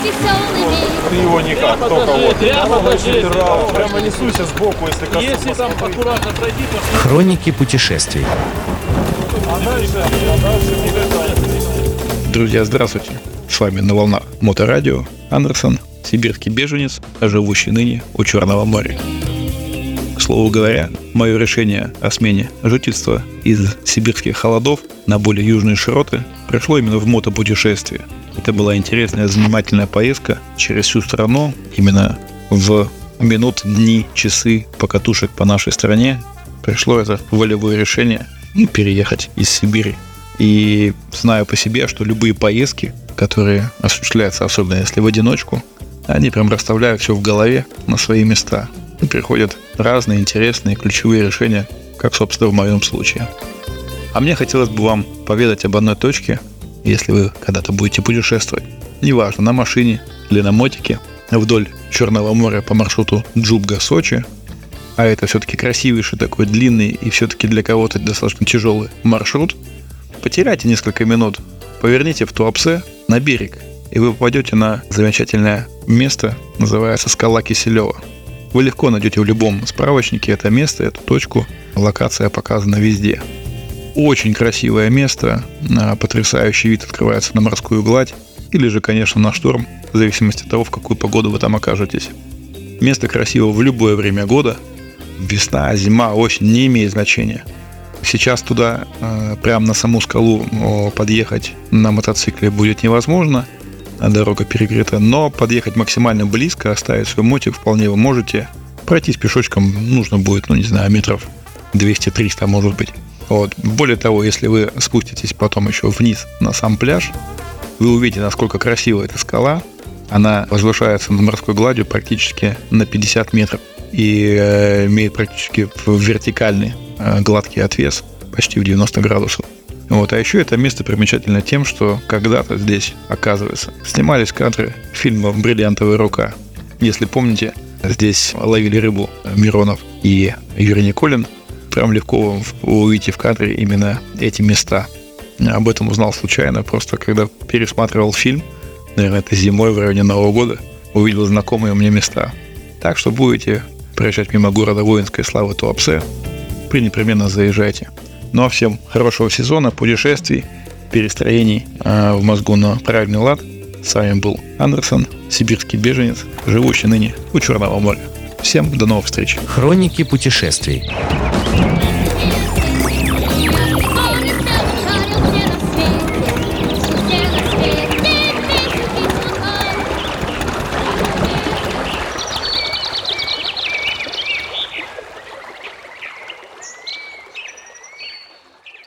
веселыми. Ты его никак, только вот. Прямо несуйся сбоку, если коснуться. Если там аккуратно пройти, то... Хроники путешествий. Друзья, здравствуйте! С вами на волнах Моторадио Андерсон, сибирский беженец, живущий ныне у Черного моря. К слову говоря, мое решение о смене жительства из сибирских холодов на более южные широты пришло именно в мотопутешествие. Это была интересная, занимательная поездка через всю страну, именно в минуты, дни, часы покатушек по нашей стране. Пришло это волевое решение переехать из Сибири. И знаю по себе, что любые поездки, которые осуществляются, особенно если в одиночку, они прям расставляют все в голове на свои места. И приходят разные интересные ключевые решения, как, собственно, в моем случае. А мне хотелось бы вам поведать об одной точке, если вы когда-то будете путешествовать, неважно, на машине или на мотике, вдоль Черного моря по маршруту Джубга-Сочи, а это все-таки красивейший такой длинный и все-таки для кого-то достаточно тяжелый маршрут, потеряйте несколько минут, поверните в Туапсе на берег, и вы попадете на замечательное место, называется скала Киселева. Вы легко найдете в любом справочнике это место, эту точку, локация показана везде. Очень красивое место, потрясающий вид открывается на морскую гладь, или же, конечно, на шторм, в зависимости от того, в какую погоду вы там окажетесь. Место красиво в любое время года, весна, зима, осень, не имеет значения. Сейчас туда, прямо на саму скалу, подъехать на мотоцикле будет невозможно, дорога перекрыта, но подъехать максимально близко, оставить свой мотик вполне вы можете. Пройтись пешочком нужно будет, метров 200-300, может быть. Вот. Более того, если вы спуститесь потом еще вниз на сам пляж, вы увидите, насколько красива эта скала. Она возвышается над морской гладью практически на 50 метров и имеет практически вертикальный гладкий отвес, почти в 90 градусов. Вот. А еще это место примечательно тем, что когда-то здесь, оказывается, снимались кадры фильма «Бриллиантовая рука». Если помните, здесь ловили рыбу Миронов и Юрий Никулин. Прям легко вы увидите в кадре именно эти места. Об этом узнал случайно, просто когда пересматривал фильм, наверное, это зимой в районе Нового года, увидел знакомые мне места. Так что будете проезжать мимо города воинской славы Туапсе, непременно заезжайте. Ну а всем хорошего сезона, путешествий, перестроений в мозгу на правильный лад. С вами был Андерсон, сибирский беженец, живущий ныне у Черного моря. Всем до новых встреч. Хроники путешествий.